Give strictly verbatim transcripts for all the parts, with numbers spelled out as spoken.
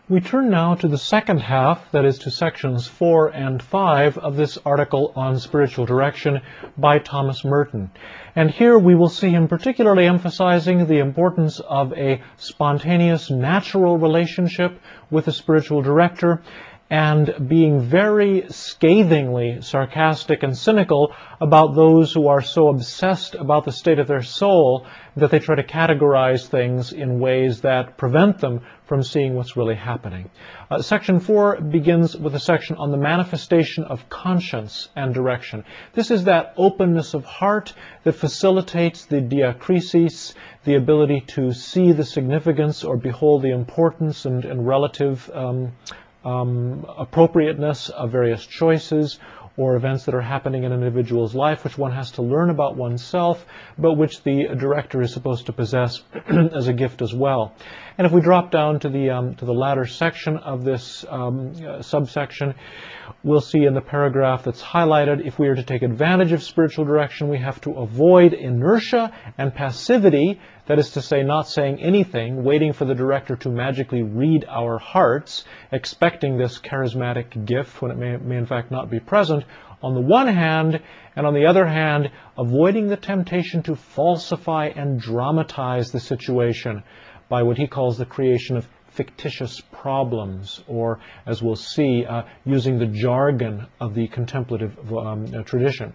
We turn now to the second half, that is to sections four and five of this article on spiritual direction by Thomas Merton. And here we will see him particularly emphasizing the importance of a spontaneous, natural relationship with a spiritual director, and being very scathingly sarcastic and cynical about those who are so obsessed about the state of their soul that they try to categorize things in ways that prevent them from seeing what's really happening. Uh, section four begins with a section on the manifestation of conscience and direction. This is that openness of heart that facilitates the diakrisis, the ability to see the significance or behold the importance and, and relative um, Um, appropriateness of various choices or events that are happening in an individual's life, which one has to learn about oneself, but which the director is supposed to possess as a gift as well. And if we drop down to the um, to the latter section of this um, uh, subsection, we'll see in the paragraph that's highlighted, if we are to take advantage of spiritual direction, we have to avoid inertia and passivity, that is to say, not saying anything, waiting for the director to magically read our hearts, expecting this charismatic gift when it may, may in fact not be present, on the one hand, and on the other hand, avoiding the temptation to falsify and dramatize the situation by what he calls the creation of fictitious problems, or, as we'll see, uh, using the jargon of the contemplative um, uh, tradition.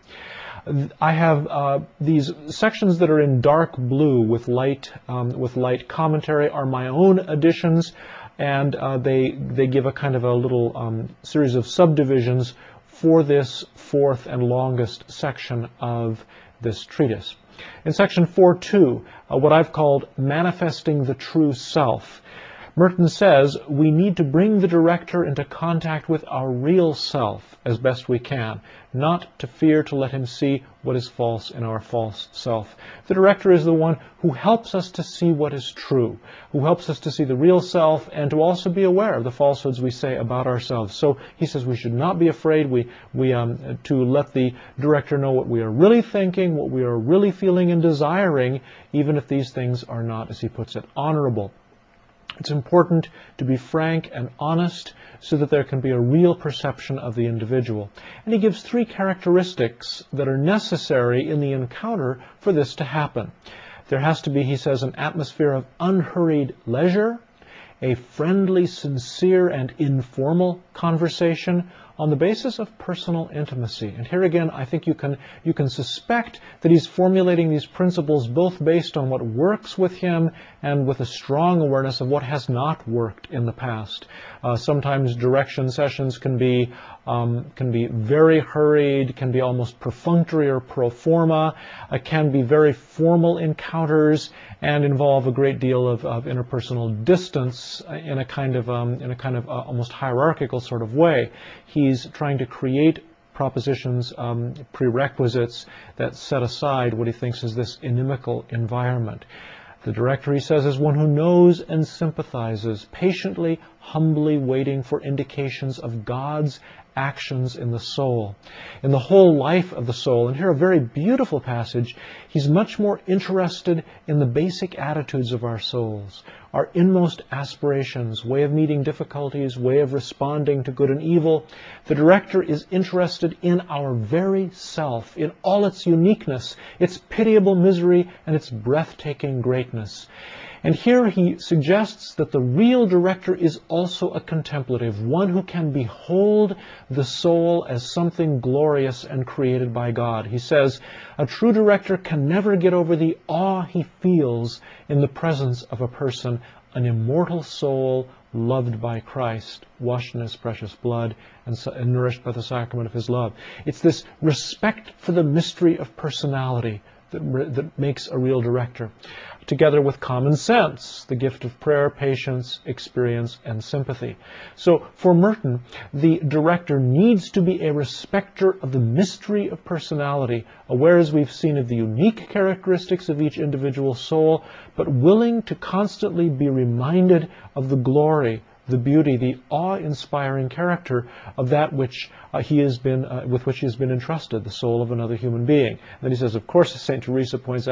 I have uh, these sections that are in dark blue with light um, with light commentary are my own additions, and uh, they they give a kind of a little um, series of subdivisions for this fourth and longest section of this treatise. In section four two, uh, what I've called manifesting the true self, Merton says we need to bring the director into contact with our real self as best we can, not to fear to let him see what is false in our false self. The director is the one who helps us to see what is true, who helps us to see the real self and to also be aware of the falsehoods we say about ourselves. So he says we should not be afraid we, we, um, to let the director know what we are really thinking, what we are really feeling and desiring, even if these things are not, as he puts it, honorable. It's important to be frank and honest so that there can be a real perception of the individual. And he gives three characteristics that are necessary in the encounter for this to happen. There has to be, he says, an atmosphere of unhurried leisure, a friendly, sincere, and informal conversation on the basis of personal intimacy. And here again, I think you can you can suspect that he's formulating these principles both based on what works with him and with a strong awareness of what has not worked in the past. Uh, sometimes direction sessions can be um, can be very hurried, can be almost perfunctory or pro forma, uh, can be very formal encounters, and involve a great deal of, of interpersonal distance in a kind of um, in a kind of uh, almost hierarchical sort of way. He's trying to create propositions, um, prerequisites that set aside what he thinks is this inimical environment. The director, he says, is one who knows and sympathizes, patiently, humbly waiting for indications of God's actions in the soul, in the whole life of the soul. And here a very beautiful passage. He's much more interested in the basic attitudes of our souls, our inmost aspirations, way of meeting difficulties, way of responding to good and evil. The director is interested in our very self, in all its uniqueness, its pitiable misery, and its breathtaking greatness. And here he suggests that the real director is also a contemplative, one who can behold the soul as something glorious and created by God. He says, a true director can never get over the awe he feels in the presence of a person, an immortal soul loved by Christ, washed in his precious blood, and, and nourished by the sacrament of his love. It's this respect for the mystery of personality that, that makes a real director, together with common sense, the gift of prayer, patience, experience, and sympathy. So for Merton, the director needs to be a respecter of the mystery of personality, aware, as we've seen, of the unique characteristics of each individual soul, but willing to constantly be reminded of the glory, the beauty, the awe-inspiring character of that which uh, he has been, uh, with which he has been entrusted, the soul of another human being. And then he says, of course, as Saint Teresa points out,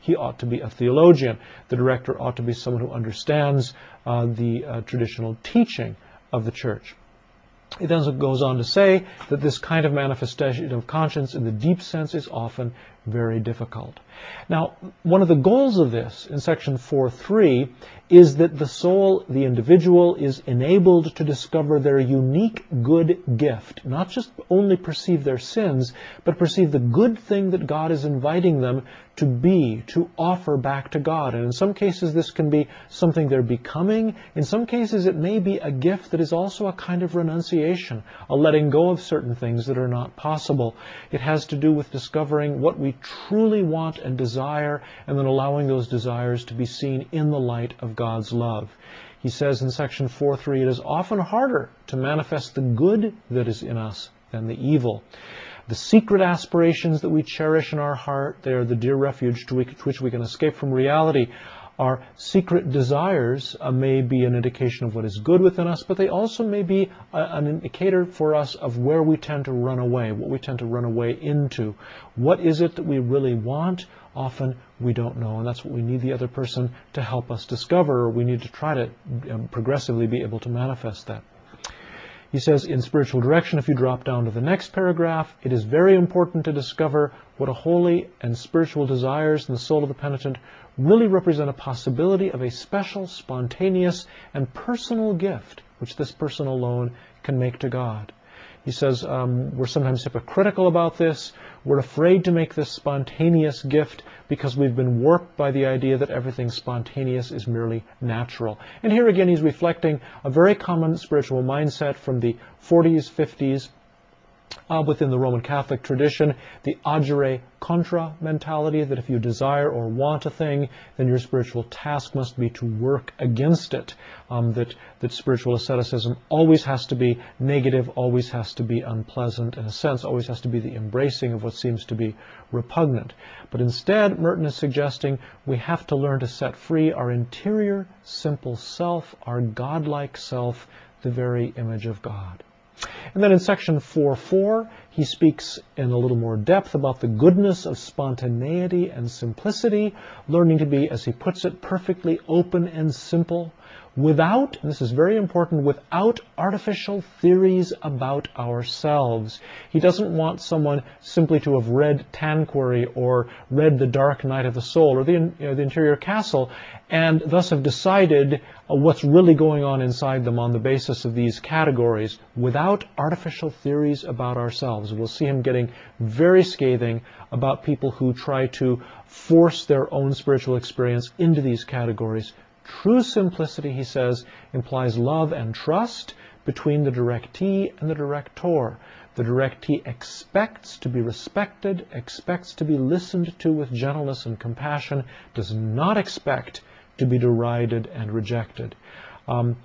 he ought to be a theologian. The director ought to be someone who understands uh, the uh, traditional teaching of the church. It then goes on to say that this kind of manifestation of conscience in the deep sense is often very difficult. Now, one of the goals of this in section four three is that the soul, the individual, is enabled to discover their unique good gift, not just only perceive their sins, but perceive the good thing that God is inviting them to be, to offer back to God. And in some cases this can be something they're becoming. In some cases it may be a gift that is also a kind of renunciation, a letting go of certain things that are not possible. It has to do with discovering what we truly want and desire, and then allowing those desires to be seen in the light of God's love. He says in section four three, it is often harder to manifest the good that is in us than the evil. The secret aspirations that we cherish in our heart, they are the dear refuge to which we can escape from reality. Our secret desires uh, may be an indication of what is good within us, but they also may be a, an indicator for us of where we tend to run away, what we tend to run away into. What is it that we really want? Often we don't know, and that's what we need the other person to help us discover, or we need to try to um, progressively be able to manifest that. He says in spiritual direction, if you drop down to the next paragraph, it is very important to discover what a holy and spiritual desires in the soul of the penitent really represent a possibility of a special, spontaneous, and personal gift which this person alone can make to God. He says um, we're sometimes hypocritical about this. We're afraid to make this spontaneous gift because we've been warped by the idea that everything spontaneous is merely natural. And here again he's reflecting a very common spiritual mindset from the forties, fifties, Uh, within the Roman Catholic tradition, the agere contra mentality, that if you desire or want a thing, then your spiritual task must be to work against it. Um, that, that spiritual asceticism always has to be negative, always has to be unpleasant, in a sense, always has to be the embracing of what seems to be repugnant. But instead, Merton is suggesting we have to learn to set free our interior, simple self, our godlike self, the very image of God. And then in section four four, he speaks in a little more depth about the goodness of spontaneity and simplicity, learning to be, as he puts it, perfectly open and simple, without, and this is very important, without artificial theories about ourselves. He doesn't want someone simply to have read Tanqueray or read The Dark Night of the Soul or the, you know, the Interior Castle and thus have decided uh, what's really going on inside them on the basis of these categories, without artificial theories about ourselves. We'll see him getting very scathing about people who try to force their own spiritual experience into these categories. True simplicity, he says, implies love and trust between the directee and the director. The directee expects to be respected, expects to be listened to with gentleness and compassion, does not expect to be derided and rejected. Um,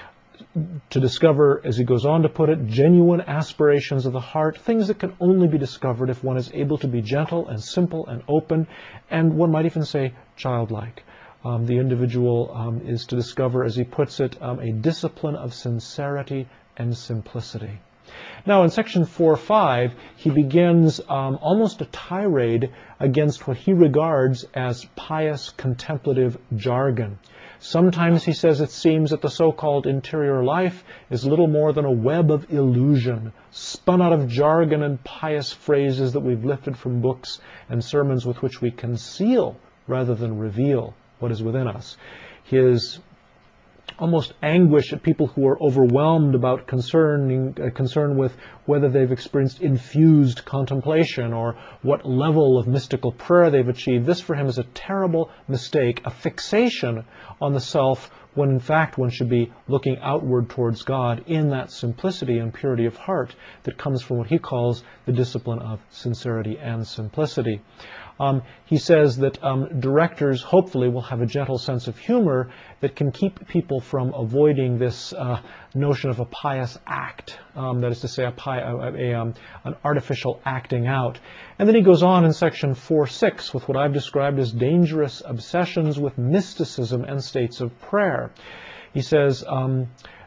to discover, as he goes on to put it, genuine aspirations of the heart, things that can only be discovered if one is able to be gentle and simple and open, and one might even say childlike. Um, the individual um, is to discover, as he puts it, um, a discipline of sincerity and simplicity. Now in section four five, he begins um, almost a tirade against what he regards as pious contemplative jargon. Sometimes, he says, it seems that the so-called interior life is little more than a web of illusion, spun out of jargon and pious phrases that we've lifted from books and sermons with which we conceal rather than reveal what is within us. His almost anguish at people who are overwhelmed about concerning, uh, concern with whether they've experienced infused contemplation or what level of mystical prayer they've achieved. This for him is a terrible mistake, a fixation on the self, when in fact one should be looking outward towards God in that simplicity and purity of heart that comes from what he calls the discipline of sincerity and simplicity. Um, he says that um, directors hopefully will have a gentle sense of humor that can keep people from avoiding this uh, notion of a pious act, um, that is to say, a, pi a, a, um, an artificial acting out. And then he goes on in section four six with what I've described as dangerous obsessions with mysticism and states of prayer. He says, um,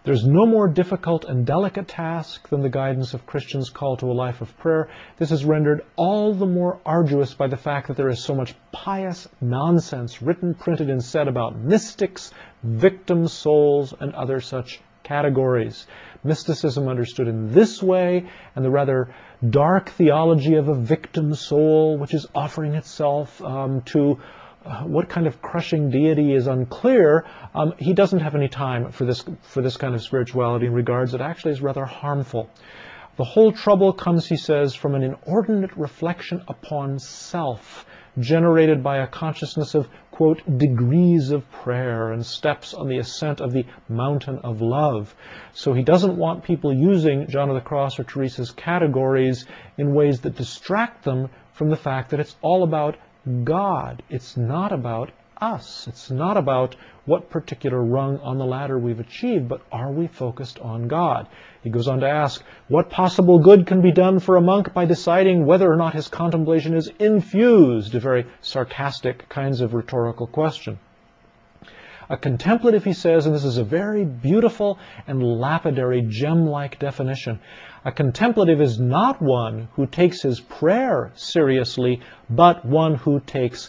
There's no more difficult and delicate task than the guidance of Christians' call to a life of prayer. This is rendered all the more arduous by the fact that there is so much pious nonsense written, printed, and said about mystics, victim souls, and other such categories. Mysticism understood in this way, and the rather dark theology of a victim soul, which is offering itself um, to uh, what kind of crushing deity is unclear. Um, he doesn't have any time for this, for this kind of spirituality, in regards it actually is rather harmful. The whole trouble comes, he says, from an inordinate reflection upon self, generated by a consciousness of, quote, degrees of prayer and steps on the ascent of the mountain of love. So he doesn't want people using John of the Cross or Teresa's categories in ways that distract them from the fact that it's all about God. It's not about us. It's not about what particular rung on the ladder we've achieved, but are we focused on God? He goes on to ask, what possible good can be done for a monk by deciding whether or not his contemplation is infused? A very sarcastic kinds of rhetorical question. A contemplative, he says, and this is a very beautiful and lapidary gem-like definition, a contemplative is not one who takes his prayer seriously, but one who takes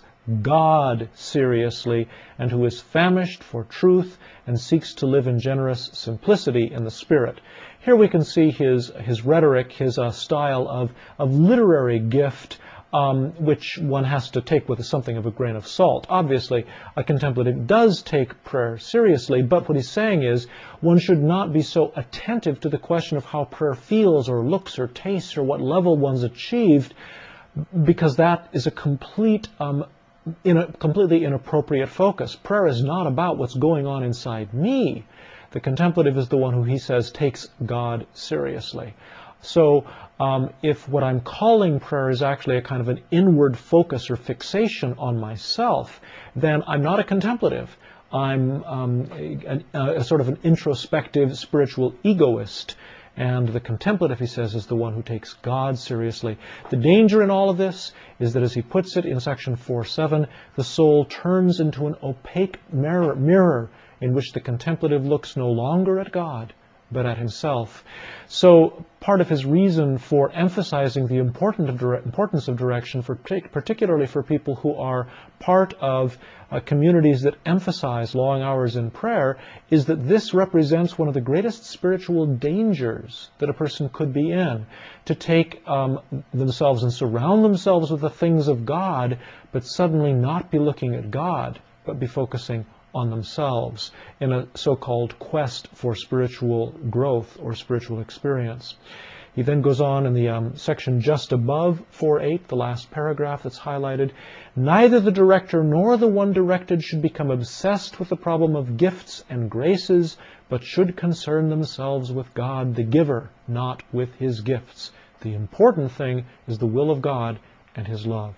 God seriously, and who is famished for truth and seeks to live in generous simplicity in the Spirit. Here we can see his, his rhetoric, his uh, style of, of literary gift, um, which one has to take with something of a grain of salt. Obviously, a contemplative does take prayer seriously, but what he's saying is one should not be so attentive to the question of how prayer feels or looks or tastes or what level one's achieved, because that is a complete um, in a completely inappropriate focus. Prayer is not about what's going on inside me. The contemplative is the one who, he says, takes God seriously. So um, if what I'm calling prayer is actually a kind of an inward focus or fixation on myself, then I'm not a contemplative. I'm um, a, a, a sort of an introspective spiritual egoist. And the contemplative, he says, is the one who takes God seriously. The danger in all of this is that, as he puts it in section four seven, the soul turns into an opaque mirror, mirror in which the contemplative looks no longer at God, but at himself. So part of his reason for emphasizing the importance of direction, for particularly for people who are part of uh, communities that emphasize long hours in prayer, is that this represents one of the greatest spiritual dangers that a person could be in, to take um, themselves and surround themselves with the things of God, but suddenly not be looking at God, but be focusing on themselves in a so-called quest for spiritual growth or spiritual experience. He then goes on in the um, section just above four eight, the last paragraph that's highlighted, neither the director nor the one directed should become obsessed with the problem of gifts and graces, but should concern themselves with God the giver, not with his gifts. The important thing is the will of God and his love.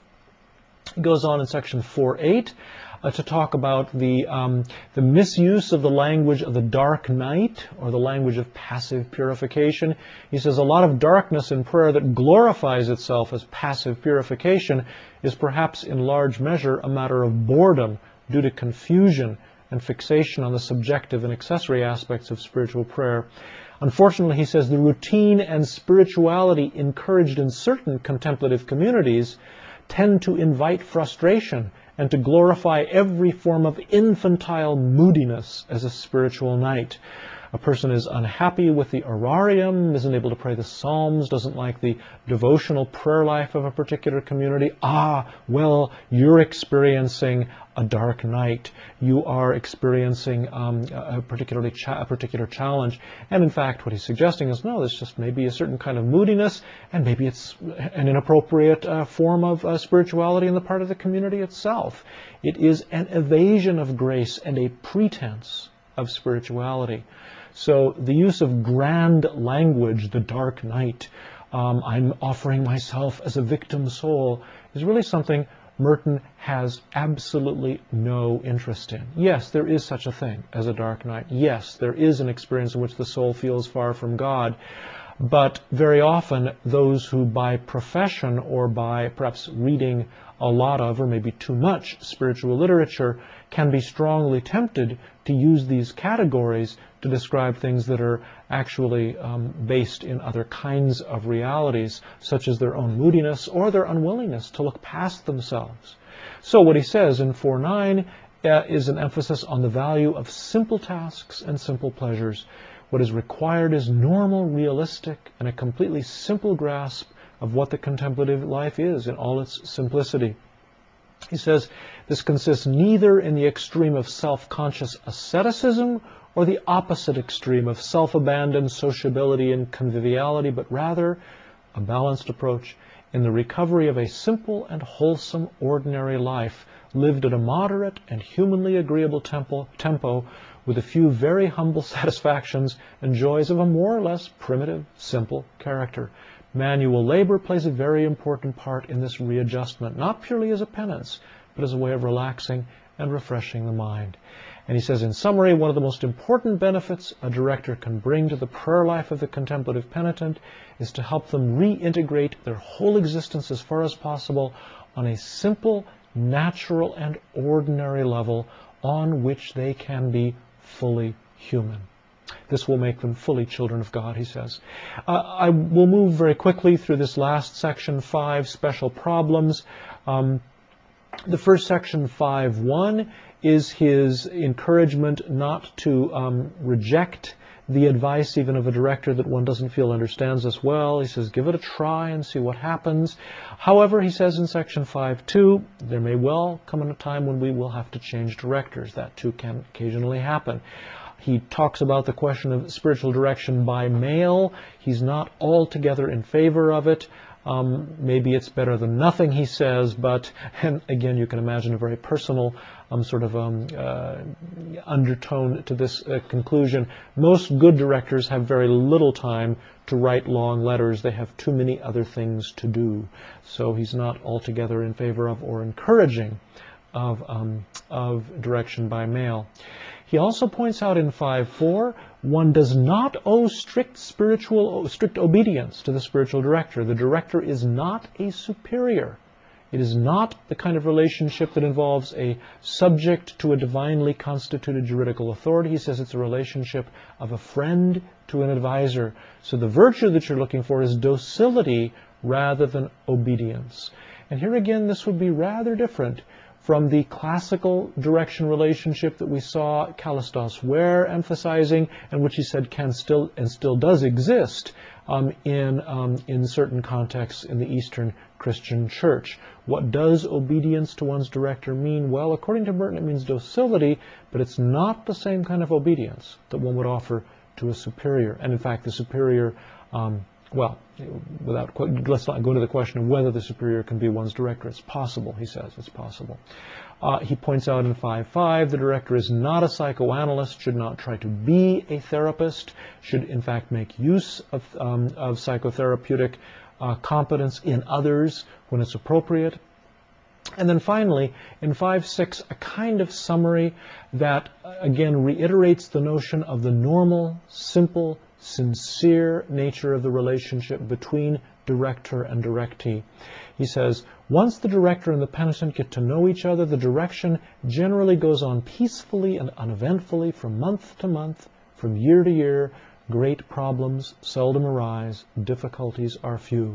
He goes on in section four eight uh, to talk about the, um, the misuse of the language of the dark night, or the language of passive purification. He says a lot of darkness in prayer that glorifies itself as passive purification is perhaps in large measure a matter of boredom due to confusion and fixation on the subjective and accessory aspects of spiritual prayer. Unfortunately, he says, the routine and spirituality encouraged in certain contemplative communities tend to invite frustration and to glorify every form of infantile moodiness as a spiritual night. A person is unhappy with the orarium, isn't able to pray the Psalms, doesn't like the devotional prayer life of a particular community. Ah, well, you're experiencing a dark night. You are experiencing um, a, particularly cha a particular challenge. And in fact, what he's suggesting is, no, there's just maybe a certain kind of moodiness, and maybe it's an inappropriate uh, form of uh, spirituality on the part of the community itself. It is an evasion of grace and a pretense of spirituality. So the use of grand language, the dark night, um, I'm offering myself as a victim soul, is really something Merton has absolutely no interest in. Yes, there is such a thing as a dark night. Yes, there is an experience in which the soul feels far from God. But very often, those who by profession or by perhaps reading a lot of, or maybe too much, spiritual literature, can be strongly tempted to use these categories to describe things that are actually um, based in other kinds of realities, such as their own moodiness or their unwillingness to look past themselves. So what he says in four nine uh, is an emphasis on the value of simple tasks and simple pleasures. What is required is normal, realistic, and a completely simple grasp of what the contemplative life is in all its simplicity. He says, this consists neither in the extreme of self-conscious asceticism or the opposite extreme of self-abandon, sociability, and conviviality, but rather a balanced approach in the recovery of a simple and wholesome ordinary life, lived at a moderate and humanly agreeable tempo, tempo with a few very humble satisfactions and joys of a more or less primitive, simple character. Manual labor plays a very important part in this readjustment, not purely as a penance, but as a way of relaxing and refreshing the mind. And he says, in summary, one of the most important benefits a director can bring to the prayer life of the contemplative penitent is to help them reintegrate their whole existence as far as possible on a simple, natural, and ordinary level on which they can be fully human. This will make them fully children of God, he says. Uh, I will move very quickly through this last section, five special problems. Um, the first section, five one, is his encouragement not to um, reject the advice even of a director that one doesn't feel understands us well. He says, give it a try and see what happens. However, he says in section five two, there may well come in a time when we will have to change directors. That too can occasionally happen. He talks about the question of spiritual direction by mail. He's not altogether in favor of it. Um, maybe it's better than nothing, he says, but, and again, you can imagine a very personal um, sort of um, uh, undertone to this uh, conclusion. Most good directors have very little time to write long letters. They have too many other things to do. So he's not altogether in favor of or encouraging of, um, of direction by mail. He also points out in five four, one does not owe strict spiritual, strict obedience to the spiritual director. The director is not a superior. It is not the kind of relationship that involves a subject to a divinely constituted juridical authority. He says it's a relationship of a friend to an advisor. So the virtue that you're looking for is docility rather than obedience. And here again, this would be rather different from the classical direction relationship that we saw Kallistos Ware emphasizing, and which he said can still and still does exist um, in, um, in certain contexts in the Eastern Christian Church. What does obedience to one's director mean? Well, according to Merton, it means docility, but it's not the same kind of obedience that one would offer to a superior. And in fact, the superior um, Well, without let's not go into the question of whether the superior can be one's director. It's possible, he says. It's possible. Uh, he points out in five five, the director is not a psychoanalyst, should not try to be a therapist, should in fact make use of, um, of psychotherapeutic uh, competence in others when it's appropriate. And then finally, in five six, a kind of summary that, again, reiterates the notion of the normal, simple, sincere nature of the relationship between director and directee. He says, once the director and the penitent get to know each other, the direction generally goes on peacefully and uneventfully from month to month, from year to year. Great problems seldom arise, difficulties are few.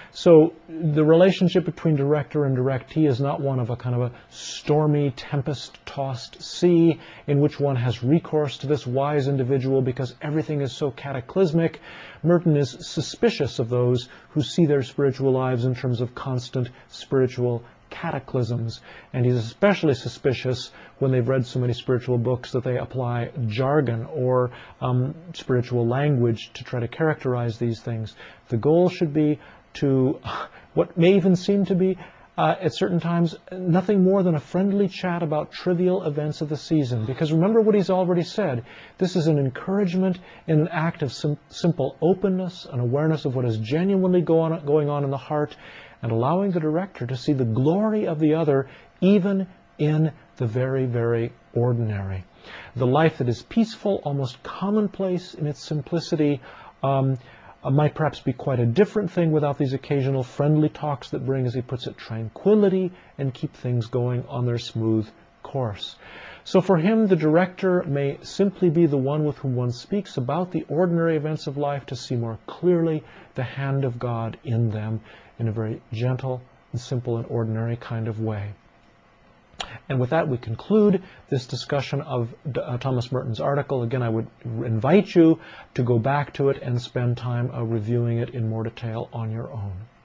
So the relationship between director and directee is not one of a kind of a stormy, tempest-tossed sea in which one has recourse to this wise individual because everything is so cataclysmic. Merton is suspicious of those who see their spiritual lives in terms of constant spiritual cataclysms, and he's especially suspicious when they've read so many spiritual books that they apply jargon or um, spiritual language to try to characterize these things. The goal should be to what may even seem to be uh, at certain times nothing more than a friendly chat about trivial events of the season, because remember what he's already said. This is an encouragement in an act of sim simple openness and awareness of what is genuinely go on, going on in the heart, and allowing the director to see the glory of the other even in the very, very ordinary. The life that is peaceful, almost commonplace in its simplicity, um, uh, might perhaps be quite a different thing without these occasional friendly talks that bring, as he puts it, tranquility and keep things going on their smooth course. So for him, the director may simply be the one with whom one speaks about the ordinary events of life to see more clearly the hand of God in them in a very gentle and simple and ordinary kind of way. And with that, we conclude this discussion of uh, Thomas Merton's article. Again, I would invite you to go back to it and spend time uh, reviewing it in more detail on your own.